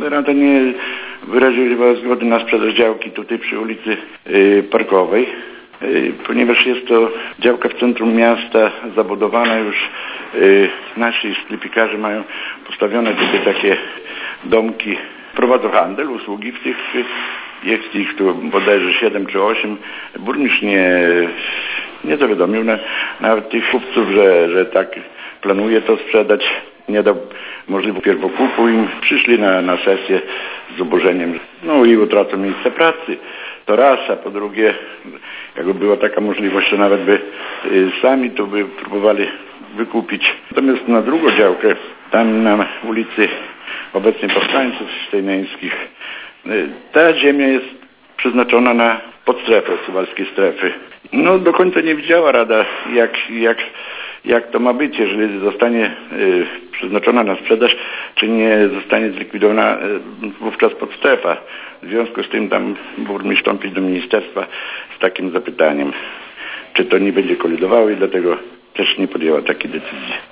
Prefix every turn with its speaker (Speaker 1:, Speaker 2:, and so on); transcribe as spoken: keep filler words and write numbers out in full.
Speaker 1: Rada nie wyraziła zgody na sprzedaż działki tutaj przy ulicy y, Parkowej, y, ponieważ jest to działka w centrum miasta, zabudowana już. Y, nasi sklepikarze mają postawione tutaj takie domki, prowadzą handel, usługi w tych, jest ich tu bodajże siedem czy osiem. Burmistrz nie, nie zawiadomił na, nawet tych kupców, że, że tak planuje to sprzedać. Nie dał możliwości pierwokupu im. Przyszli na, na sesję z oburzeniem. No i utracą miejsce pracy. To raz, a po drugie, jakby była taka możliwość, że nawet by y, sami to by próbowali wykupić. Natomiast na drugą działkę, tam na ulicy obecnie Powstańców Stejneńskich, y, ta ziemia jest przeznaczona na podstrefę, suwalskie strefy. No do końca nie widziała Rada, jak, jak jak to ma być, jeżeli zostanie y, przeznaczona na sprzedaż, czy nie zostanie zlikwidowana y, wówczas podstrefa. W związku z tym tam burmistrz wstąpić do ministerstwa z takim zapytaniem, czy to nie będzie kolidowało i dlatego też nie podjęła takiej decyzji.